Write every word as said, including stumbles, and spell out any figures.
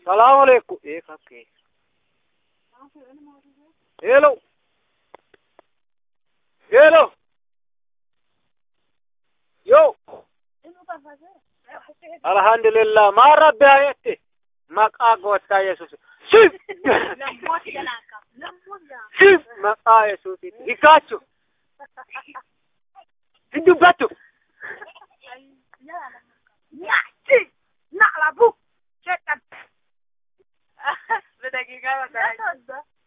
Salaam alaikum. Eh kake. Hello. Hello. Yo. Alhamdulillah. Ma rabbi ayette. Maqa gotta Yesus. Sif. Sif. Maqa Yesus. Hikachu. Hindu batu.